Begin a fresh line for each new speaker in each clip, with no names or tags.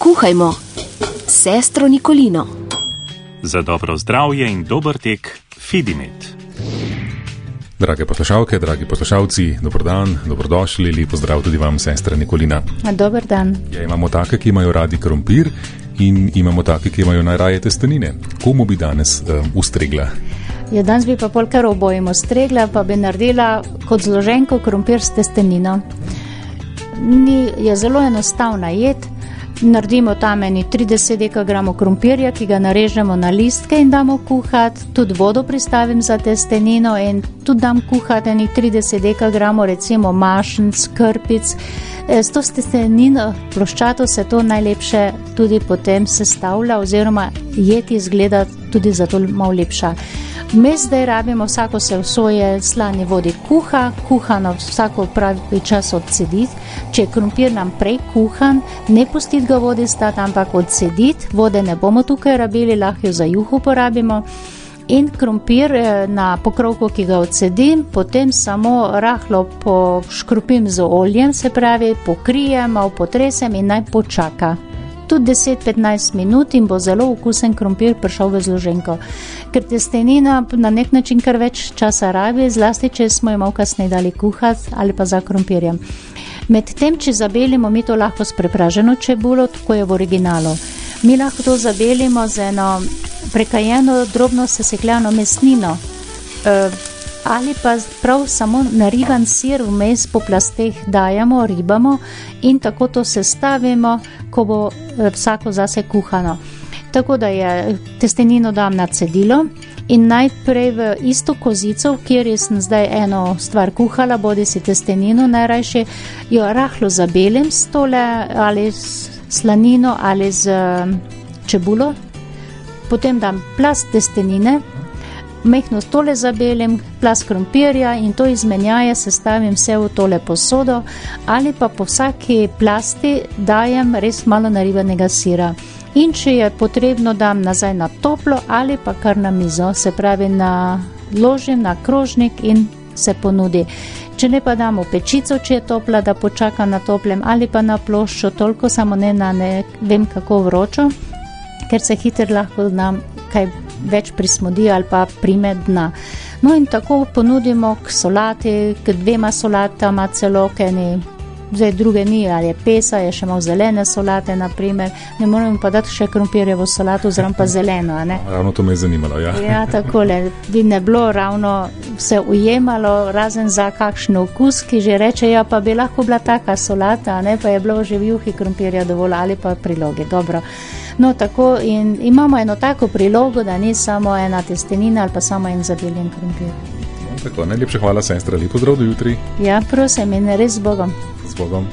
Kuhajmo s sestro Nikolino.
Za dobro zdravje in dober tek Fidimet.
Drage poslušalke, dragi poslušalci, dobrodan, dobrodošli, lep pozdrav tudi vam, sestra Nikolina.
Dober dan.
Ja, imamo take, ki imajo radi krompir in imamo take, ki imajo najraje testenine. Komu bi danes ustregla?
Ja, danes bi pa pol kar obojim ustregla, pa bi naredila kot zloženko krompir s testenino. Je zelo enostavna jed. Naredimo tam 30 dekagramov krompirja, ki ga narežemo na listke in damo kuhati. Tudi vodo pristavim za testenino in tudi dam kuhati 30 dekagramov, recimo mašnic, krpic. S to testenino ploščato se to najlepše tudi potem sestavlja oziroma jed izgleda tudi zato malo lepša. Vmes zdaj rabimo, vsako se v svoje slani vodi kuhano vsako pravi čas odcediti. Če je krompir nam prej kuhan, ne pustiti ga vodi stati, ampak odcediti. Vode ne bomo tukaj rabili, lahko jo za juho porabimo. In krompir na pokrovku, ki ga odcedim, potem samo rahlo poškropim z oljem, se pravi pokrijem, malo potresem in naj počaka. Tudi 10-15 minut in bo zelo okusen krompir prišel v zloženko. Ker testenina na nek način kar več časa rabi, zlasti če smo jo malo kasneje dali kuhati ali pa za krompirjem. Medtem, če zabelimo, mi to lahko s prepraženo čebulo, tako je v originalu. Mi lahko to zabelimo z eno prekajeno, drobno sesekljano mesnino ali pa prav samo nariban sir vmes po plasteh dajemo, ribamo in tako to sestavimo, ko bo vsako zase kuhano. Tako da je testenino dam na cedilo in najprej v isto kozico, kjer sem zdaj eno stvar kuhala, bodi si testenino, najrajše jo rahlo zabelim s tole ali s slanino ali z čebulo, potem dam plast testenine, mehno tole zabelim, plast krompirja in to izmenjaje sestavim vse v tole posodo ali pa po vsaki plasti dajem res malo naribanega sira. In če je potrebno, dam nazaj na toplo ali pa kar na mizo, se pravi naložim na krožnik in se ponudi. Če ne pa dam v pečico, če je topla, da počaka na toplem ali pa na ploščo, toliko samo ne na ne vem kako vročo, ker se hitro lahko nam kaj več prismodi ali pa prime dna. No in tako ponudimo k solati, k dvema solatama celo, zdaj druge ni, ali je pesa, je še malo zelene solate, naprimer. Ne moramo pa dati še krompirjevo solato, zraven pa zeleno, a ne?
Ravno to me je zanimalo, ja.
Ja, takole, bi ne bilo ravno se ujemalo, razen za kakšen okus, ki že reče, ja, pa bi lahko bila taka solata, a ne, pa je bilo že v juhi krompirja dovolj ali pa priloge, dobro. No, tako in imamo eno tako prilogo, da ni samo ena testenina ali pa samo en zabeljen krompir.
Tako, najlepša hvala, sestra, lepo zdrav do jutri.
Ja, prosim, in res z Bogom.
Z Bogom.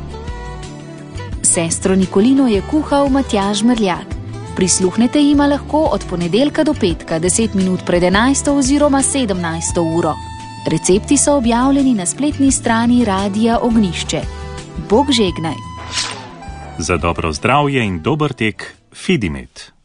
Sestro Nikolino je kuhal Matjaž Merljak. Prisluhnete jima lahko od ponedeljka do petka, 10 minut pred 11. oziroma 17. uro. Recepti so objavljeni na spletni strani Radia Ognjišče. Bog žegnaj.
Za dobro zdravje in dober tek Fidimet.